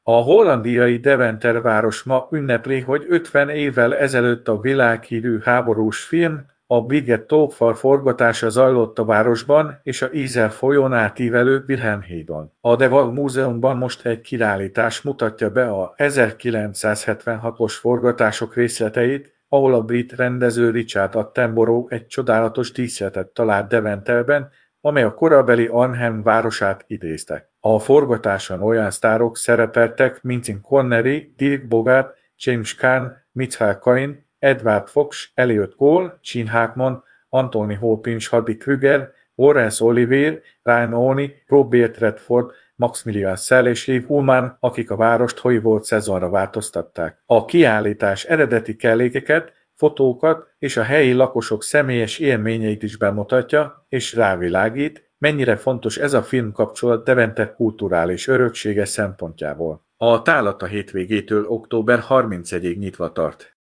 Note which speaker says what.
Speaker 1: A hollandiai Deventer város ma ünnepli, hogy 50 évvel ezelőtt a világhírű háborús film, a Brigitte tófal forgatása zajlott a városban és a Isar folyón átívelő Wilhelm-hídon. A De Waal Múzeumban most egy kiállítás mutatja be a 1976-os forgatások részleteit, ahol a brit rendező Richard Attenborough egy csodálatos díszletet talált Deventerben, amely a korabeli Arnhem városát idézte. A forgatáson olyan sztárok szerepeltek, mint Sean Connery, Dirk Bogarde, James Caan, Michael Caine, Edward Fox, Elliot Cole, Gene Hackman, Anthony Hopkins, Harry Krüger, Laurence Olivier, Ryan O'Neal, Robert Redford, Maximilian Schell és Yves Ullman, akik a várost hajó szezonra változtatták. A kiállítás eredeti kellékeket, fotókat és a helyi lakosok személyes élményeit is bemutatja, és rávilágít, mennyire fontos ez a filmkapcsolat Deventer kulturális öröksége szempontjából. A tárlat a hétvégétől október 31-ig nyitva tart.